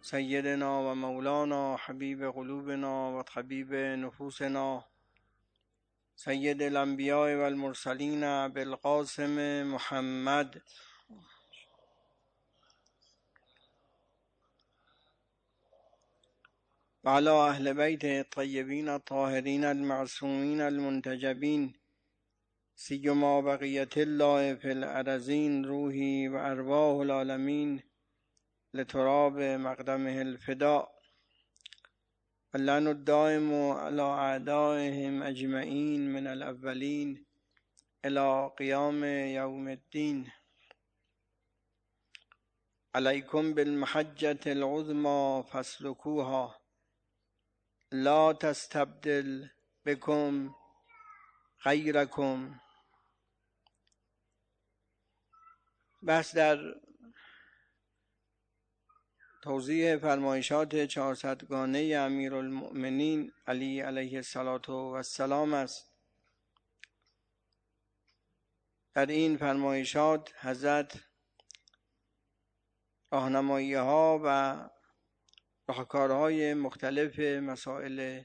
سيدنا ومولانا حبيب قلوبنا وطبيب نفوسنا سيد الأنبياء والمرسلين بالقاسم محمد وعلى أهل بيته الطيبين الطاهرين المعصومين المنتجبين سيما بقية الله في الأرضين روحي وأرواح العالمين لتراب مقدمه الفداء واللعن الدائم على أعدائهم أجمعين من الأولين إلى قيام يوم الدين. عليكم بالمحجة العظمى فاسلكوها لا تستبدل بكم غیرکم. بحث در توضیح فرمایشات 400 گانه امیرالمؤمنین علی علیه السلام است. در این فرمایشات حضرت راهنمایی ها و راهکارهای مختلف مسائل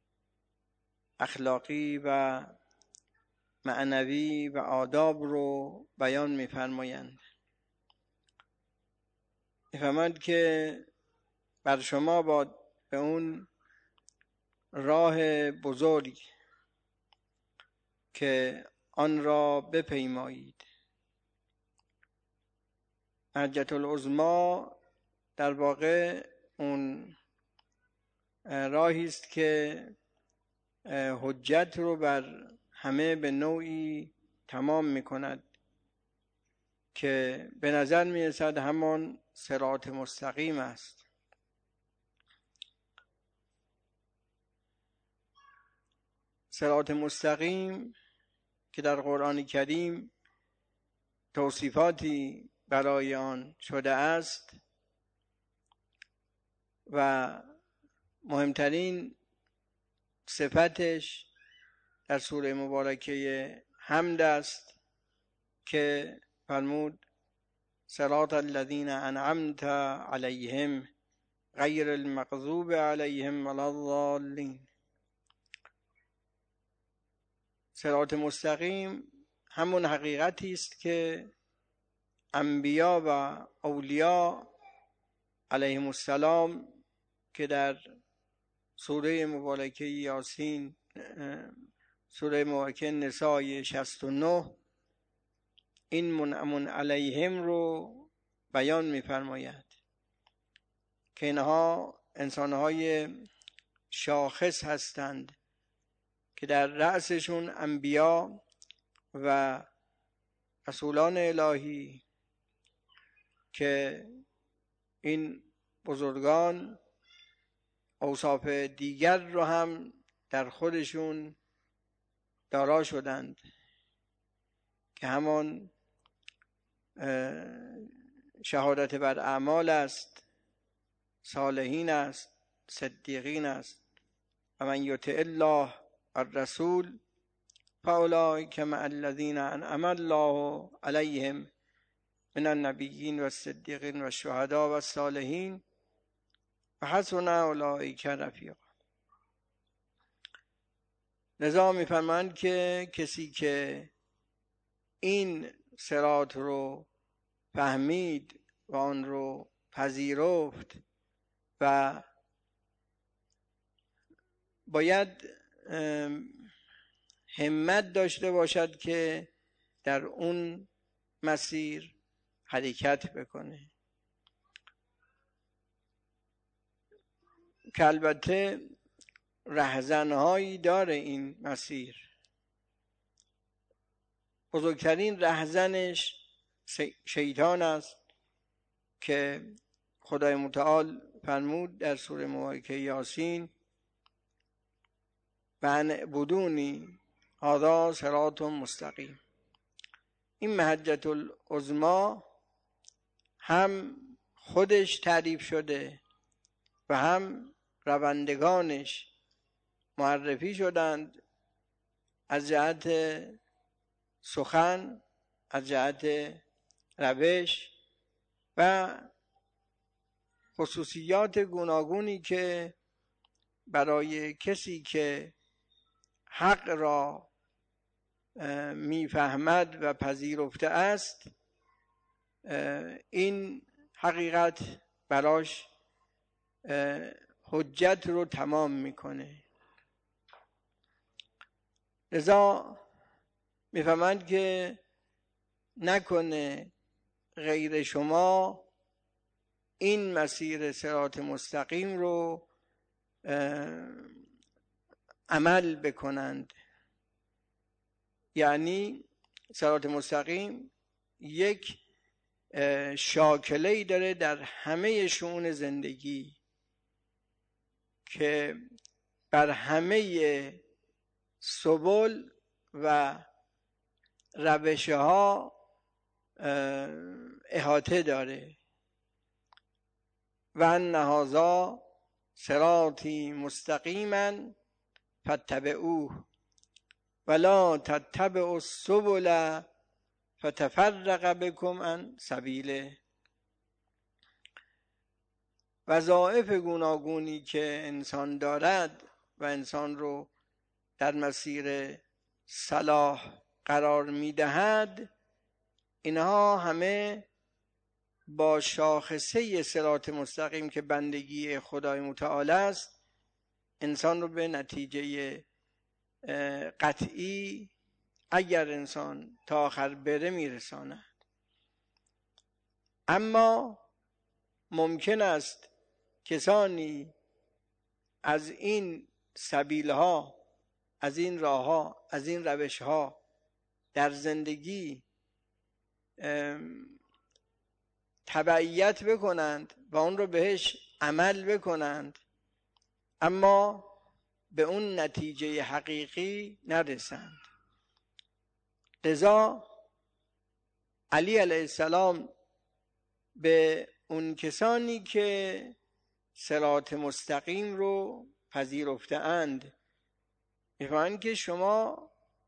اخلاقی و معنوی و آداب رو بیان می‌فرمایند. می‌فرمایند که بر شما با به اون راه بزرگ که آن را بپیمایید. محجة العظمی در واقع اون راهی است که حجت رو بر همه به نوعی تمام می‌کند که به نظر می‌رسد همان صراط مستقیم است. صراط مستقیم که در قرآن کریم توصیفاتی برای آن شده است و مهمترین صفتش در سوره مبارکه حمد است که فرمود صراط الذین انعمت علیهم غیر المغضوب علیهم ولا الضالین. صراط مستقیم همون حقیقتی است که انبیا و اولیاء علیهم السلام که در سوره مبارکه یاسین سوره مبارکه نساء 69 این منعم علیهم رو بیان می‌فرماید که اینها انسان‌های شاخص هستند که در رأسشون انبیا و رسولان الهی که این بزرگان اوصاف دیگر رو هم در خودشون دارا شدند که همان شهادت بر اعمال است، صالحین است، صدیقین است. و من یطع الله الرسول فاولئک مع الذین انعم الله علیهم من النبیین و الصدیقین و الشهداء و الصالحین و حسن اولئک رفیقا. لذا می‌فرمایند که کسی که این صراط رو فهمید و آن رو پذیرفت و باید همت داشته باشد که در اون مسیر حرکت بکنه، که البته رهزنهایی داره این مسیر. بزرگترین رهزنش شیطان است که خدای متعال فرمود در سوره مبارکه یاسین و ان اعبدونی هذا صراط مستقیم. این محجة العظمی هم خودش تعریف شده و هم روندگانش معرفی شدند از جهت سخن، از جهت روش و خصوصیات گوناگونی که برای کسی که حق را میفهمد و پذیرفته است این حقیقت براش حجت رو تمام میکنه. لذا میفهمند که نکنه غیر شما این مسیر صراط مستقیم رو عمل بکنند. یعنی صراط مستقیم یک شاکله‌ای داره در همه شؤون زندگی که بر همه سبل و روش‌ها احاطه داره. و ان هذا صراطی مستقیما فاتبعوه ولا تتبعوا السبل فتفرق بكم عن سبیله. وظایف گوناگونی که انسان دارد و انسان رو در مسیر صلاح قرار میدهد، اینها همه با شاخصه صراط مستقیم که بندگی خدای متعال است انسان رو به نتیجه قطعی اگر انسان تا آخر بره میرساند. اما ممکن است کسانی از این سبیلها، از این راهها، از این روشها در زندگی تبعیت بکنند و اون رو بهش عمل بکنند، اما به اون نتیجه حقیقی نرسند. لذا علی علیه السلام به اون کسانی که صراط مستقیم رو پذیرفته اند میفرمایند که شما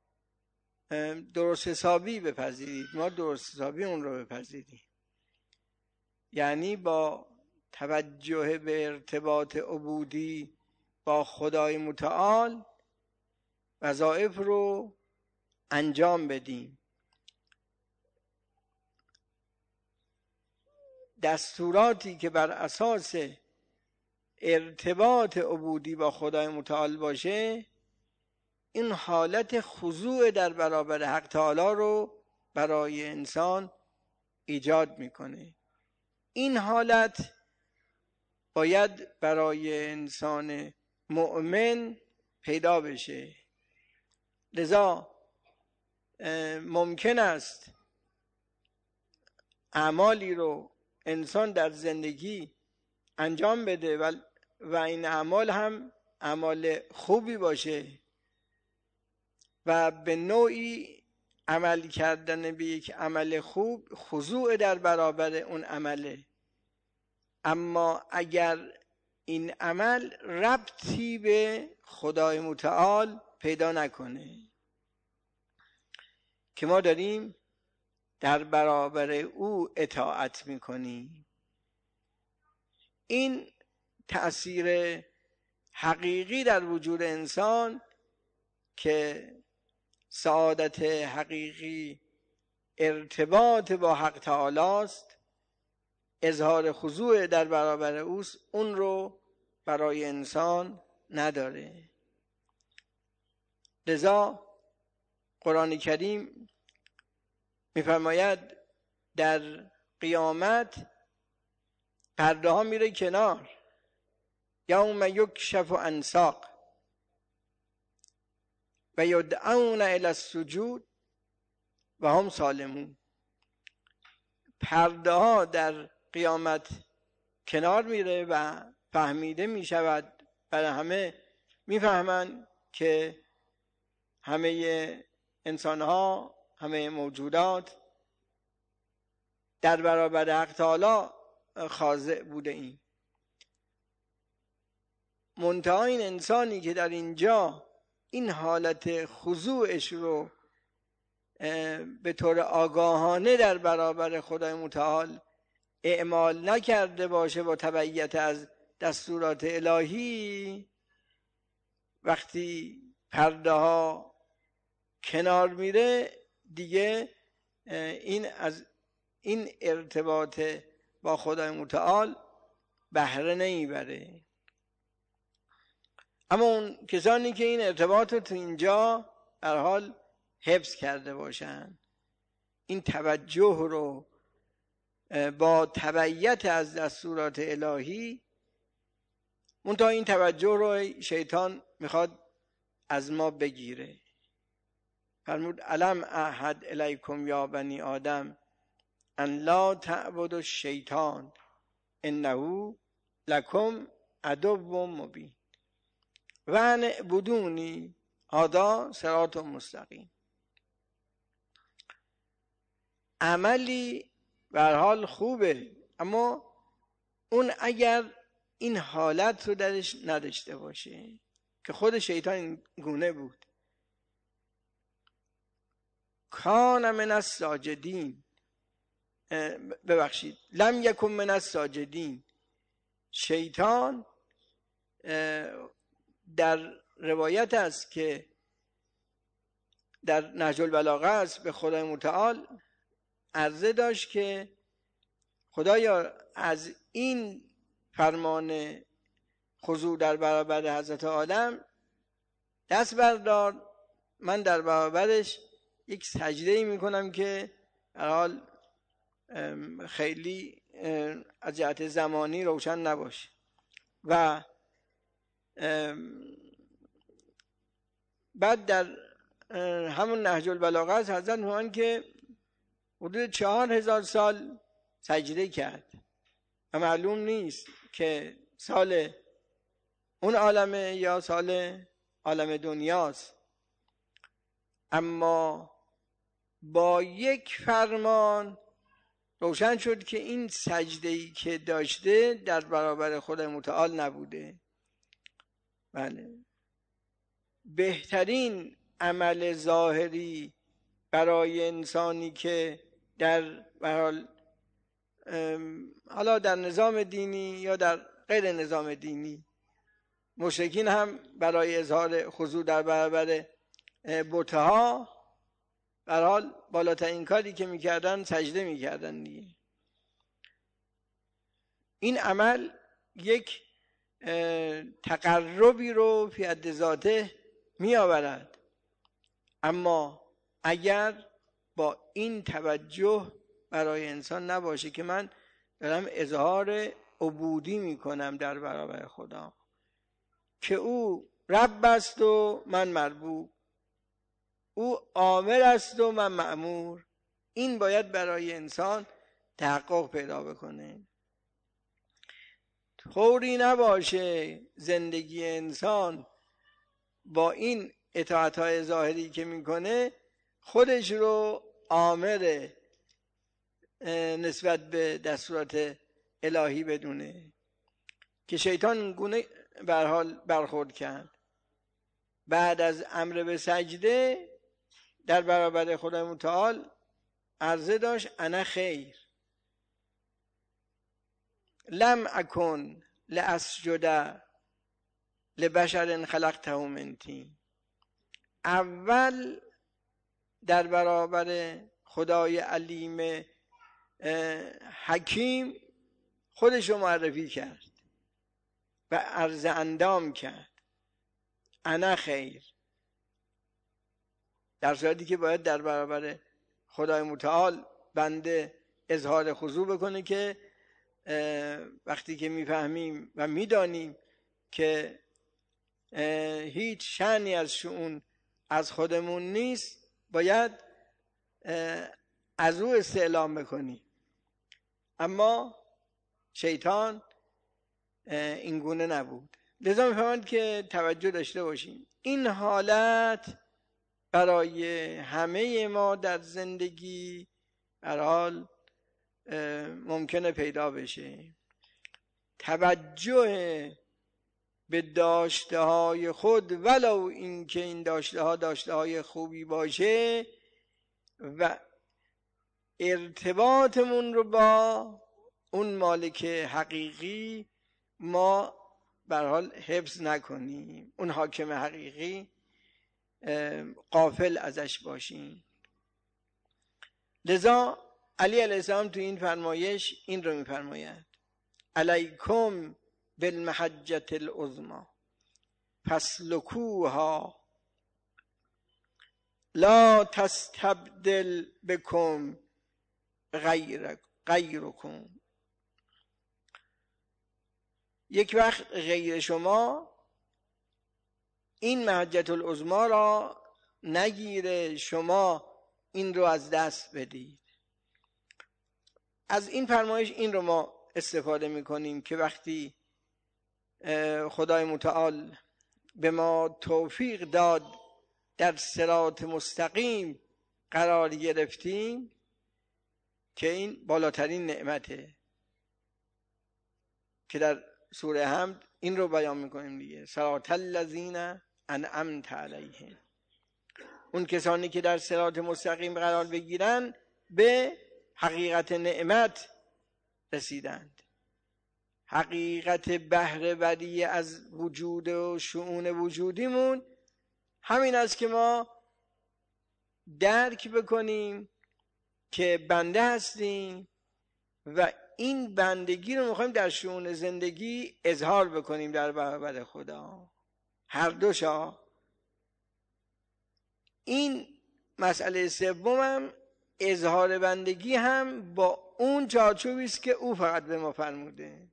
درست حسابی بپذیرید، ما درست حسابی اون رو بپذیرید. یعنی با توجه به ارتباط عبودی با خدای متعال وظایف رو انجام بدیم. دستوراتی که بر اساس ارتباط عبودی با خدای متعال باشه این حالت خضوع در برابر حق تعالی رو برای انسان ایجاد میکنه. این حالت باید برای انسان مؤمن پیدا بشه. لذا ممکن است اعمالی رو انسان در زندگی انجام بده و این اعمال هم اعمال خوبی باشه و به نوعی عمل کردن به یک عمل خوب خضوع در برابر اون عمله، اما اگر این عمل ربطی به خدای متعال پیدا نکنه که ما داریم در برابر او اطاعت میکنیم، این تأثیر حقیقی در وجود انسان که سعادت حقیقی ارتباط با حق تعالی است، اظهار خضوع در برابر اوست، اون رو برای انسان نداره. لذا قرآن کریم میفرماید در قیامت پرده ها میره کنار، یوم یکشف عن ساق و یدعون الی السجود و هم سالمون. پرده ها در قیامت کنار میره و فهمیده میشود، برای همه میفهمند که همه انسان ها، همه موجودات در برابر حق تعالی خاضع بوده ایم. منتها این انسانی که در اینجا این حالت خضوعش رو به طور آگاهانه در برابر خدای متعال اعمال نکرده باشه با تبعیت از دستورات الهی، وقتی پرده ها کنار میره دیگه این از این ارتباط با خدای متعال بهره نمیبره. اما اون کسانی که این ارتباط رو تو اینجا در حال حفظ کرده باشن، این توجه رو با تبعیت از دستورات الهی، منتها این توجه رو شیطان میخواد از ما بگیره. فرمود الم اعهد الیکم یا بنی آدم ان لا تعبدوا الشیطان انه لکم عدو مبین و ان اعبدونی هذا صراط مستقیم. عملی به هر حال خوبه، اما اون اگر این حالت رو درش نداشته باشه که خود شیطان این گونه بود. کان من الساجدین، ببخشید لم یکن من الساجدین. شیطان در روایت است که در نهج البلاغه است، به خدای متعال عرضه داشت که خدایا از این فرمان خضوع در برابر حضرت آدم دست بردار، من در برابرش یک سجده‌ای میکنم که در حال خیلی از جهت زمانی روشن نباشه. و بعد در همون نهج البلاغه است حضرت میگن که حدود 4000 سال سجده کرد و معلوم نیست که سال اون عالمه یا سال عالم دنیاست، اما با یک فرمان روشن شد که این سجده‌ای که داشته در برابر خدای متعال نبوده. بله، بهترین عمل ظاهری برای انسانی که در حالا در نظام دینی یا در غیر نظام دینی، مشرکین هم برای اظهار خضوع در برابر بت‌ها به هر حال بالاترین کاری که میکردن سجده میکردن دیگه. این عمل یک تقربی رو فی حد ذاته می آورد، اما اگر با این توجه برای انسان نباشه که من دارم اظهار عبودی میکنم در برابر خدا، که او رب است و من مربوب، او آمر است و من مأمور، این باید برای انسان تحقق پیدا بکنه. طوری نباشه زندگی انسان با این اطاعت‌های ظاهری که میکنه خودش رو آمر نسبت به دستورات الهی بدونه، که شیطان گونه به هر حال برخورد کرد. بعد از امر به سجده در برابر خدای متعال عرضه داشت انا خیر لم اکن لاسجد لبشر خلقته من طین. اول در برابر خدای علیم حکیم خودش رو معرفی کرد و عرض اندام کرد انا خیر، در صورتی که باید در برابر خدای متعال بنده اظهار خضوع بکنه که وقتی که میفهمیم و میدانیم که هیچ شأنی از شؤون از خودمون نیست باید از او استعلام بکنیم. اما شیطان این گونه نبود. لذا میفهمند که توجه داشته باشیم این حالت برای همه ما در زندگی هر حال ممکنه پیدا بشه. توجه به داشته های خود، ولو اینکه این داشته های خوبی باشه، و ارتباطمون رو با اون مالک حقیقی ما به هر حال حفظ نکنیم، اون حاکم حقیقی غافل ازش باشیم. لذا علی علیه السلام تو این فرمایش این رو میفرماید: علیکم بالمحجة العظمی فاسلکوها لا تستبدل بكم غیرکم. یک وقت غیر شما این محجة العظمی را نگیره، شما این رو از دست بدید. از این فرمایش این رو ما استفاده میکنیم که وقتی خدای متعال به ما توفیق داد در صراط مستقیم قرار گرفتیم که این بالاترین نعمته، که در سوره حمد این رو بیان میکنیم دیگه: صراط الذین انعمت علیهم. اون کسانی که در صراط مستقیم قرار بگیرن به حقیقت نعمت رسیدند. حقیقت بهره وری از وجود و شؤون وجودیمون همین است که ما درک بکنیم که بنده هستیم و این بندگی رو میخوایم در شؤون زندگی اظهار بکنیم در برابر خدا. هر دوشا. این مسئله سومم اظهار بندگی هم با اون چارچوبی است که او فقط به ما فرموده.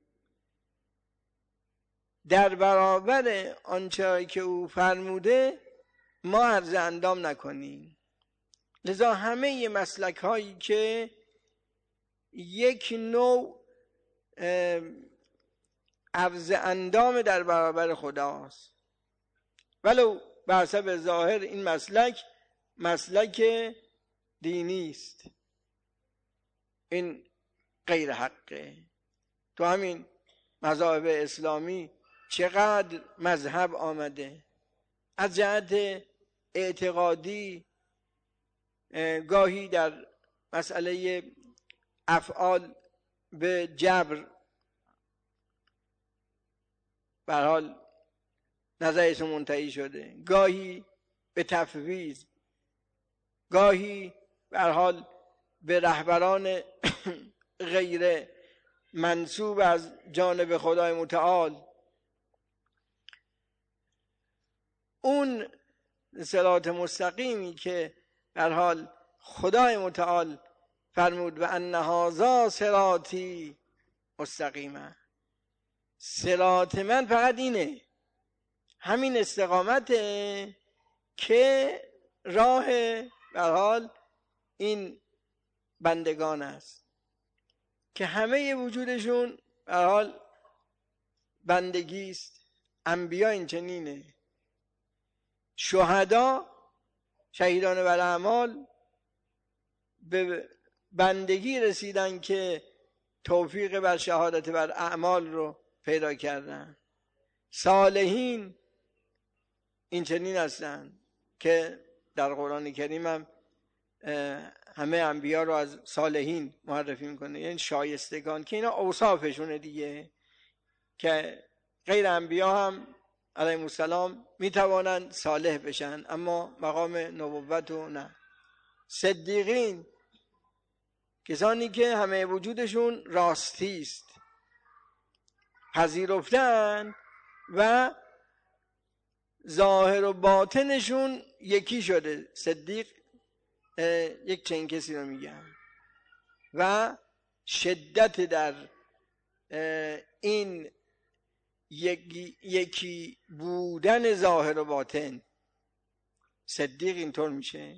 در برابر آنچه که او فرموده ما عرض اندام نکنیم. لذا همه مسلک هایی که یک نوع عرض اندام در برابر خداست، ولو به حسب ظاهر این مسلک دینی است، این غیر حقه. تو همین مذاهب اسلامی چقدر مذهب آمده از جهت اعتقادی، گاهی در مسئله افعال به جبر به هر حال نظرشون منتهی شده، گاهی به تفویض، گاهی به هر حال به رهبران غیر منسوب از جانب خدای متعال. اون صراط مستقیمی که به هر حال خدای متعال فرمود و ان هذا صراطی مستقیما، صراط من فقط اینه، همین استقامته که راه به هر حال این بندگان است که همه وجودشون به هر حال بندگی است. انبیا این چنینه، شهدا، شهیدان الاعمال به بندگی رسیدن که توفیق بر شهادت بر اعمال رو پیدا کردن. صالحین این چنین هستن که در قرآن کریم هم همه انبیا رو از صالحین معرفی میکنه، یعنی شایستگان، که اینا اوصافشونه دیگه، که غیر انبیا هم علیهم السلام میتوانند صالح بشن اما مقام نبوت و نه. صدیقین کسانی که همه وجودشون راستی است، پذیرفتن و ظاهر و باطنشون یکی شده. صدیق یک چنین کسی رو میگن و شدت در این یکی بودن ظاهر و باطن. صدیق اینطور میشه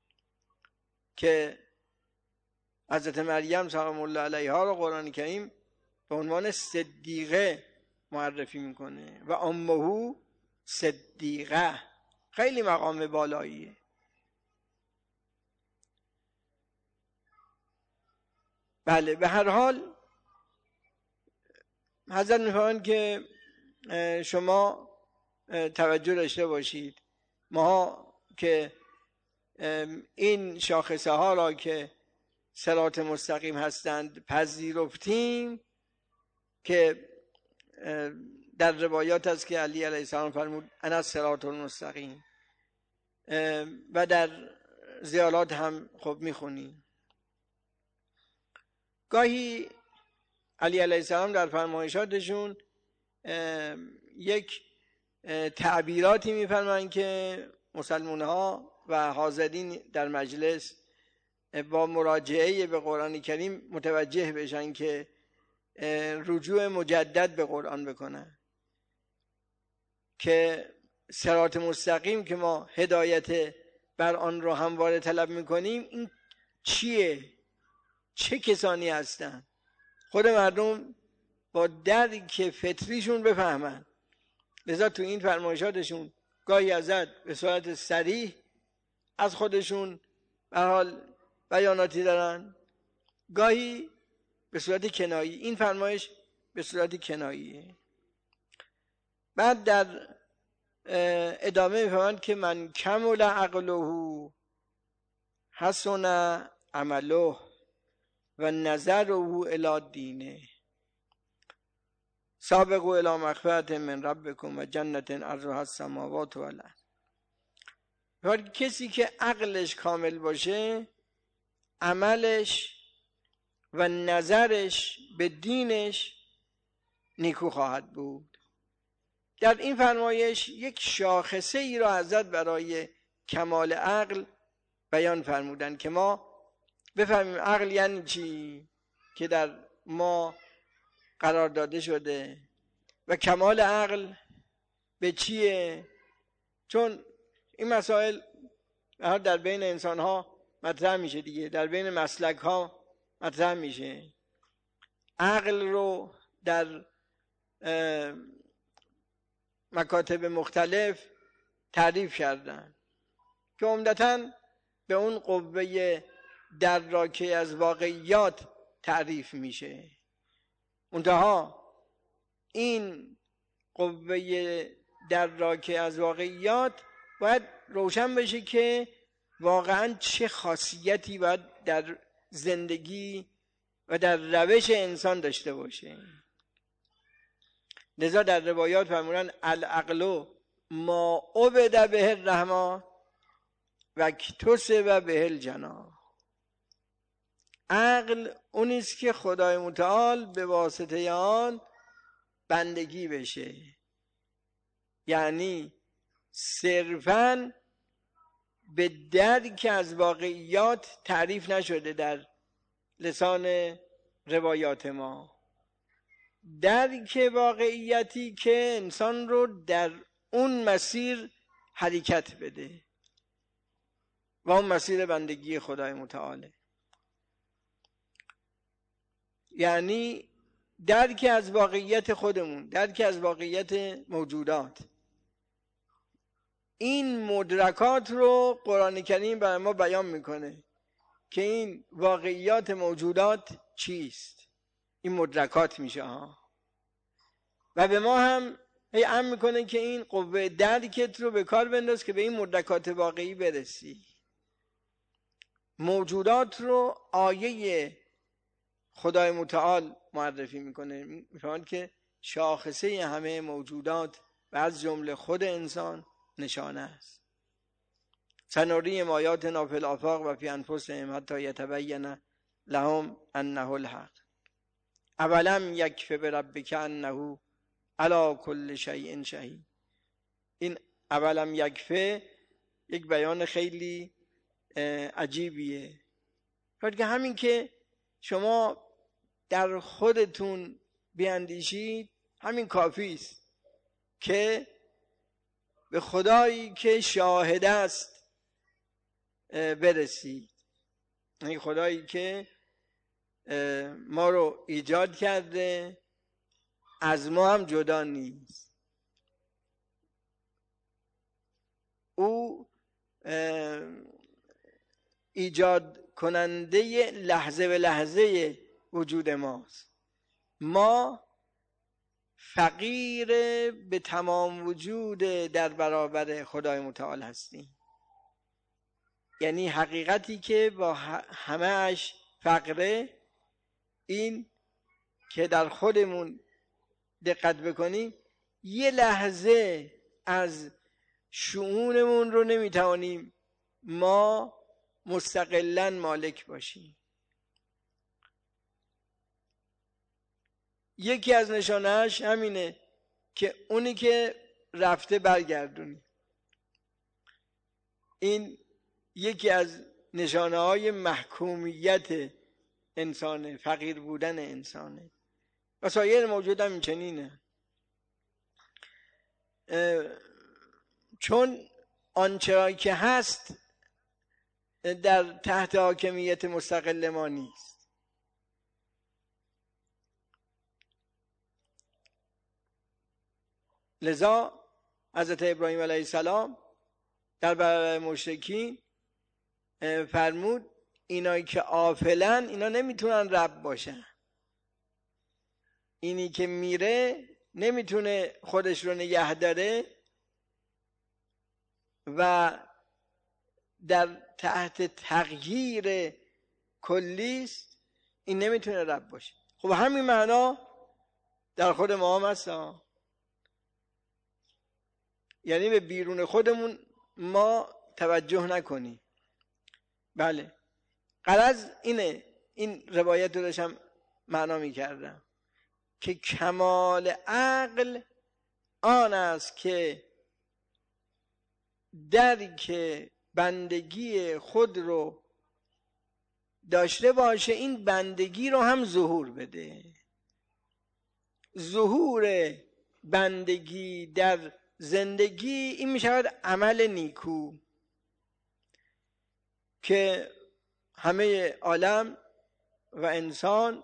که حضرت مریم سلام الله علیها رو قرآن کریم به عنوان صدیقه معرفی میکنه و امه صدیقه، خیلی مقام بالاییه. بله، به هر حال حضرت میفرمایند که شما توجه داشته باشید، ما که این شاخصه ها را که صراط مستقیم هستند پذیرفتیم، که در روایات هست که علی علیه السلام فرمود انا الصراط المستقیم، و در زیارات هم خب میخونیم. گاهی علی علیه السلام در فرمایشاتشون یک تعبیراتی میفرمایند که مسلمان ها و حاضرین در مجلس با مراجعه به قرآن کریم متوجه بشن که رجوع مجدد به قرآن بکنن، که صراط مستقیم که ما هدایت بر آن رو همواره طلب میکنیم این چیه؟ چه کسانی هستن؟ خود مردم با درک فطریشون بفهمن. لذا تو این فرمایشاتشون گاهی ازت به صورت صریح از خودشون به حال بیاناتی دارن، گاهی به صورت کنایی. این فرمایش به صورت کناییه. بعد در ادامه میفهمند که من کمل عقله حسن عمله و نظره الی دینه سابقوا الی مغفرة من ربکم و جنت عرضها السماوات والارض. کسی که عقلش کامل باشه، عملش و نظرش به دینش نیکو خواهد بود. در این فرمایش یک شاخصه ای را حضرت برای کمال عقل بیان فرمودن که ما بفهمیم عقل یعنی چی که در ما قرار داده شده و کمال عقل به چیه. چون این مسائل در بین انسان ها مطرح میشه دیگه، در بین مسلک ها مطرح میشه. عقل رو در مکاتب مختلف تعریف کردن که عمدتاً به اون قوه دراکه از واقعیات تعریف میشه. منتها این قوه دراکه از واقعیات باید روشن بشه که واقعاً چه خاصیتی باید در زندگی و در روش انسان داشته باشه. لذا در روایات فرمودن العقل ما عبد به الرحمن و اکتسب به الجنان. عقل اونیست که خدای متعال به واسطه آن بندگی بشه، یعنی صرفاً به درک از واقعیات تعریف نشده در لسان روایات ما، درک واقعیتی که انسان رو در اون مسیر حرکت بده و اون مسیر بندگی خدای متعاله. یعنی درک از واقعیت خودمون، درک از واقعیت موجودات. این مدرکات رو قرآن کریم برای ما بیان میکنه که این واقعیات موجودات چیست. این مدرکات میشه ها، و به ما هم امر میکنه که این قوه درکت رو به کار بنداز که به این مدرکات واقعی برسی. موجودات رو آیه خدای متعال معرفی میکنه، میفهمند که شاخصه همه موجودات و از جمله خود انسان نشانه است. سنریم آیاتنا فی الآفاق و فی انفسهم حتی یتبین لهم انه الحق اولم یکف بربک انه علی کل شیء شهید. این اولم یکفه یک بیان خیلی عجیبیه، که همین که شما در خودتون بیاندیشید همین کافی است که به خدایی که شاهد است برسید. این خدایی که ما رو ایجاد کرده از ما هم جدا نیست. او ایجاد کننده لحظه به لحظه وجود ماست. ما فقیر به تمام وجود در برابر خدای متعال هستیم. یعنی حقیقتی که با همه‌اش فقره این که در خودمون دقت بکنیم یه لحظه از شؤونمون رو نمیتوانیم ما مستقلاً مالک باشیم. یکی از نشانه‌اش همینه که اونی که رفته برگردونی. این یکی از نشانه‌های محکومیت انسانه، فقیر بودن انسانه و سایر موجود هم این چنینه. چون آنچه که هست در تحت حاکمیت مستقل ما نیست. لذا حضرت ابراهیم علیه السلام در برابر مشرکین فرمود اینایی که غافلن اینا نمیتونن رب باشن. اینی که میره نمیتونه خودش رو نگه داره و در تحت تغییر کلیست، این نمیتونه رب باشه. خب همین معنا در خود ما هم هست. یعنی به بیرون خودمون ما توجه نکنیم. بله، غرض اینه، این روایت رو داشتم معنا میکردم که کمال عقل آن است که درک بندگی خود رو داشته باشه، این بندگی رو هم ظهور بده. ظهور بندگی در زندگی این می شود عمل نیکو که همه عالم و انسان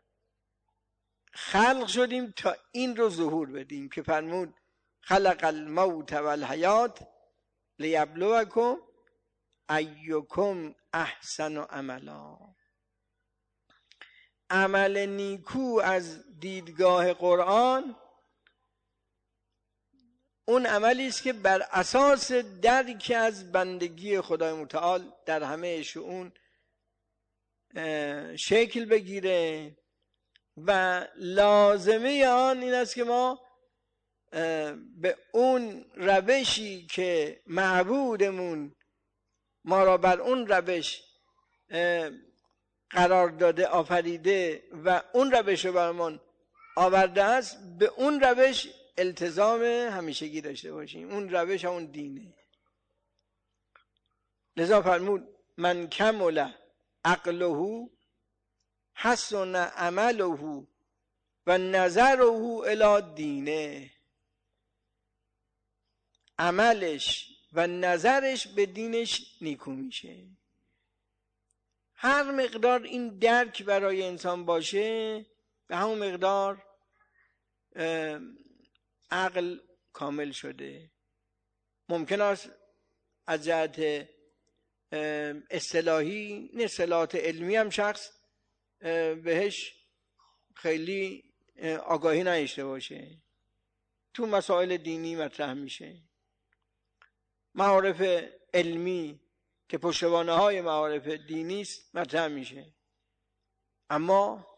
خلق شدیم تا این رو ظهور بدیم که فرمود خلق الموت و الحیات لیبلوکم ایکم احسن عملا. عمل نیکو از دیدگاه قرآن اون عملی است که بر اساس درک از بندگی خدای متعال در همه شؤون شکل بگیره و لازمه آن این است که ما به اون روشی که معبودمون ما را بر اون روش قرار داده، آفریده و اون روش رو برمان آورده است، به اون روش التزام همیشگی داشته باشیم. اون روش همون دینه. لذا فرمود من کمل عقله حسن عمله و نظره الی دینه. عملش و نظرش به دینش نیکو میشه. هر مقدار این درک برای انسان باشه به همون مقدار عقل کامل شده. ممکن است از جهت اصطلاحی، این اصطلاحات علمی هم شخص بهش خیلی آگاهی نداشته باشه. تو مسائل دینی مطرح میشه. معارف علمی که پشتوانه های معارف دینی است مطرح میشه، اما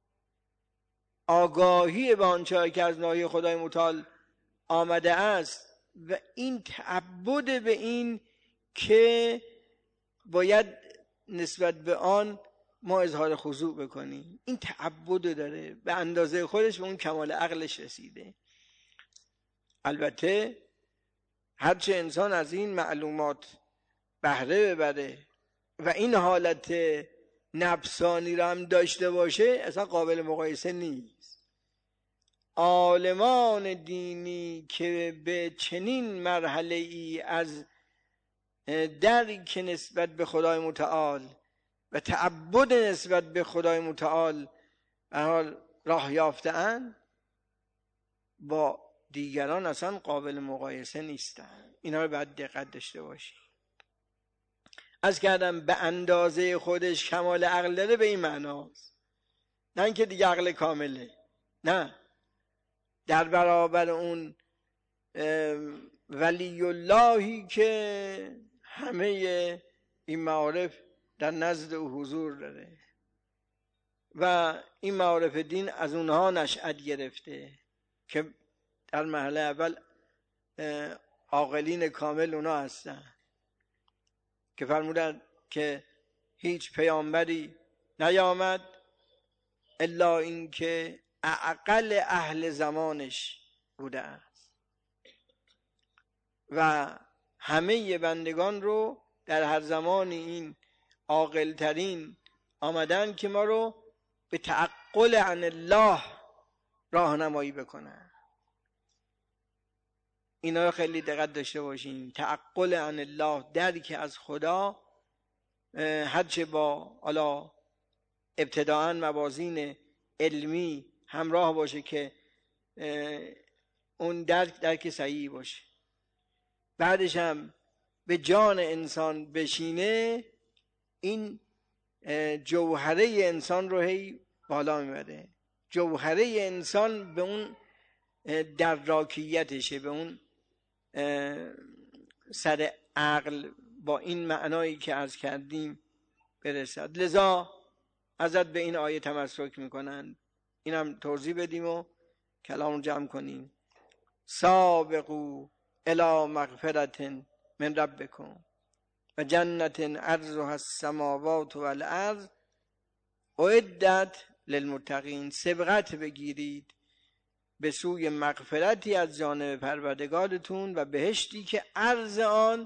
آگاهی به آنچه که از ناحیه خدای متعال آمده است و این تعبد به این که باید نسبت به آن ما اظهار خضوع بکنیم، این تعبد داره، به اندازه خودش به اون کمال عقلش رسیده. البته هرچه انسان از این معلومات بهره ببره و این حالت نفسانی را هم داشته باشه اصلا قابل مقایسه نیست. عالمان دینی که به چنین مرحله ای از درک نسبت به خدای متعال و تعبد نسبت به خدای متعال راه یافته‌اند با دیگران اصلا قابل مقایسه نیستند. اینا رو باید دقت داشته باشی. از کردم به اندازه خودش کمال عقل داره به این معناست، نه اینکه دیگه عقل کامله، نه، در برابر اون ولی اللهی که همه این معارف در نزد او حضور داره. و این معارف دین از اونها نشأت گرفته که در مرحله اول عاقلین کامل اونا هستن که فرمودن که هیچ پیامبری نیامد الا اینکه اعقل اهل زمانش بوده است و همه بندگان رو در هر زمانی این عاقل ترین آمدن که ما رو به تعقل عن الله راهنمایی بکنن. اینا رو خیلی دقت داشته باشین. تعقل عن الله، درک از خدا، هرچه با حالا ابتداعا موازین علمی همراه باشه که اون درک صحیحی باشه، بعدش هم به جان انسان بشینه، این جوهره انسان رو هی بالا میبره. جوهره انسان به اون دراکیتشه، به اون سر عقل با این معنایی که عرض کردیم برسد. لذا ازت به این آیه تمسک میکنن. اینم توضیح بدیم و کلام جمع کنیم. سابقوا الی مغفرة من ربکم و جنت عرضها السماوات والارض اعدت للمتقین. سبقت بگیرید به سوی مغفرتی از جانب پروردگارتون و بهشتی که عرض آن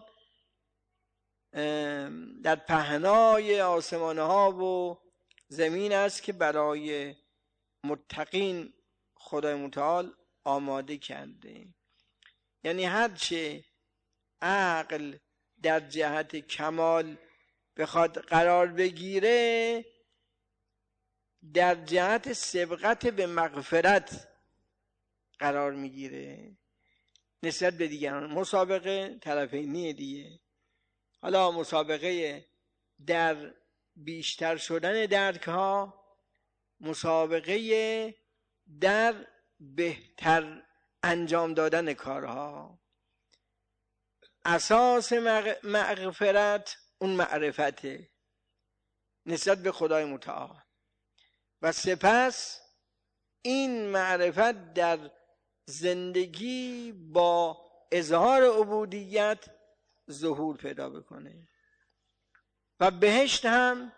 در پهنای آسمان ها و زمین است که برای متقین خدای متعال آماده کرده. یعنی هرچه عقل در جهت کمال بخواد قرار بگیره، در جهت سبقت به مغفرت قرار میگیره نسبت به دیگران. مسابقه طرفینی دیگه. حالا مسابقه در بیشتر شدن درک ها، مسابقه در بهتر انجام دادن کارها. اساس مغفرت اون معرفته نسبت به خدای متعال و سپس این معرفت در زندگی با اظهار عبودیت ظهور پیدا بکنه و بهشت هم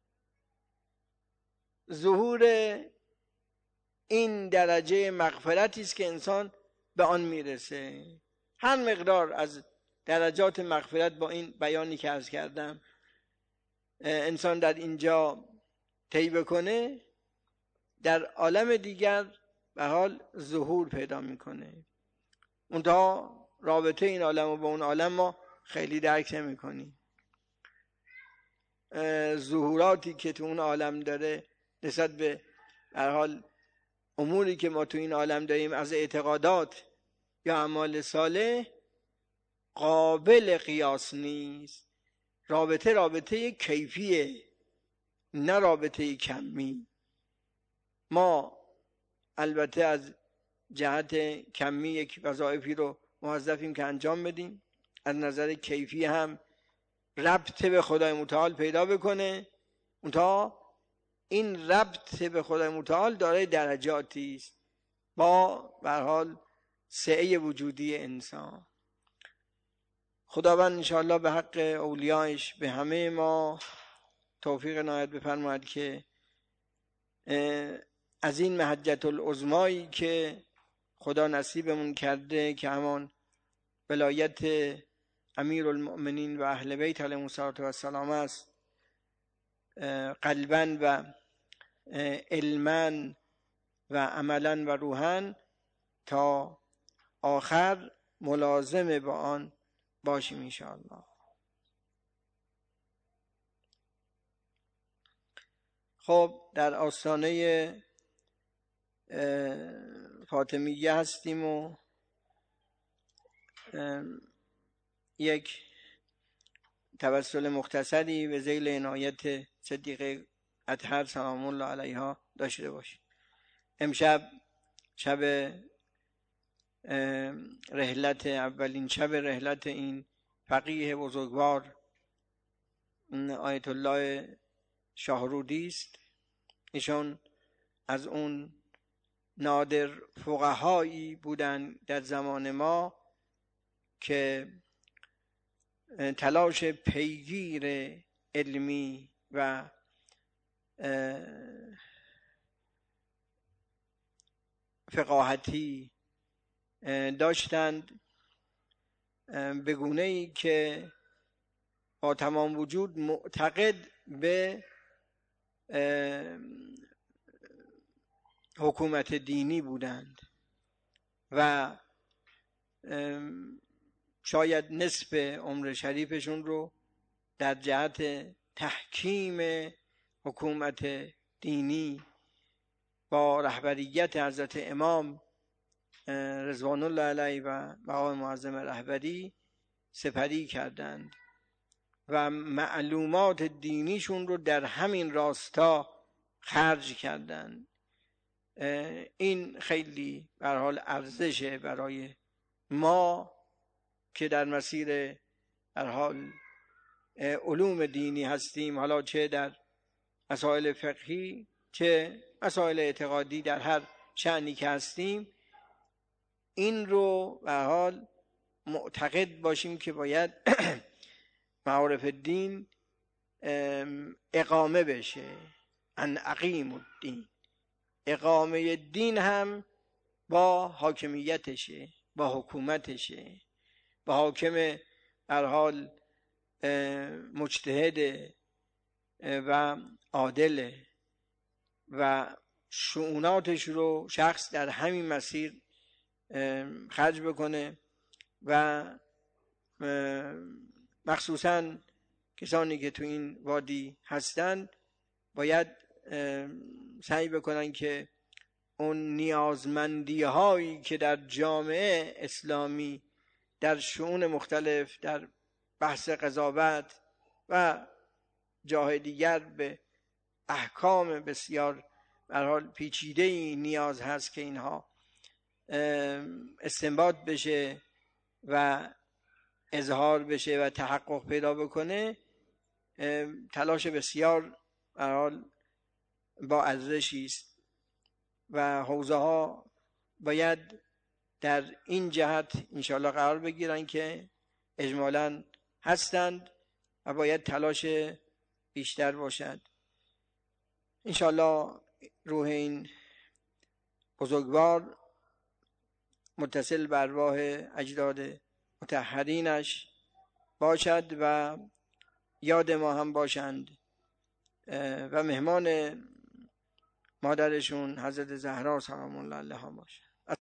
ظهور این درجه مغفرتی است که انسان به آن میرسه. هر مقدار از درجات مغفرت با این بیانی که عرض کردم انسان در اینجا طی بکنه، در عالم دیگر به حال ظهور پیدا میکنه. اونتا رابطه این عالم و با اون عالم ما خیلی درک نمی کنیم. ظهوراتی که تو اون عالم داره نسبت به هر حال اموری که ما تو این عالم داریم از اعتقادات یا اعمال صالح قابل قیاس نیست. رابطه کیفیه، نه رابطه کمی. ما البته از جهت کمی یک وظایفی رو موظفیم که انجام بدیم، از نظر کیفی هم ربط به خدای متعال پیدا بکنه. اونتا این ربط به خدای متعال دارای درجاتی است با به هر حال سعه وجودی انسان. خداوند انشاءالله به حق اولیایش به همه ما توفیق عنایت بفرماید که از این محجة العظمایی که خدا نصیبمون کرده که همان ولایت امیر المؤمنین و اهل بیت علیهم السلام است، قلباً و علماً و عملاً و روحاً تا آخر ملازم با آن باشیم انشاءالله. خب در آستانه فاطمیه هستیم و یک توسل مختصری به ذیل عنایت صدیقه اطهر سلام الله علیها داشته باشیم. امشب شب رحلت، اولین شب رحلت این فقیه بزرگوار آیت الله شاهرودی است ایشون از اون نادر فقهایی بودن در زمان ما که تلاش پیگیر علمی و فقاهتی داشتند، به گونه‌ای که با تمام وجود معتقد به حکومت دینی بودند و شاید نصف عمر شریفشون رو در جهت تحکیم حکومت دینی با رهبریت حضرت امام رضوان الله علیه و مقام معظم رهبری سپری کردند و معلومات دینیشون رو در همین راستا خرج کردند. این خیلی به هر حال ارزشه برای ما که در مسیر به هر حال علوم دینی هستیم، حالا چه در مسائل فقهی چه مسائل اعتقادی، در هر شأنی که هستیم این رو به هر حال معتقد باشیم که باید معارف الدین اقامه بشه. ان اقیم الدین، اقامه دین هم با حاکمیتشه، با حکومتشه، با حاکم هر حال مجتهد و عادل و شؤوناتش رو شخص در همین مسیر خرج بکنه و مخصوصا کسانی که تو این وادی هستند باید سعی بکنن که اون نیازمندی هایی که در جامعه اسلامی در شؤون مختلف، در بحث قضاوت و جاهای دیگر به احکام بسیار به هر حال پیچیده‌ای نیاز هست که اینها استنباط بشه و اظهار بشه و تحقق پیدا بکنه، تلاش بسیار به هر حال با ارزشی است و حوزه ها باید در این جهت انشاءالله قرار بگیرن که اجمالاً هستند و باید تلاش بیشتر باشد. انشاءالله روح این بزرگوار متصل به ارواح اجداد مطهرینش باشد و یاد ما هم باشند و مهمان مادرشون حضرت زهرا سلام الله علیها باشند.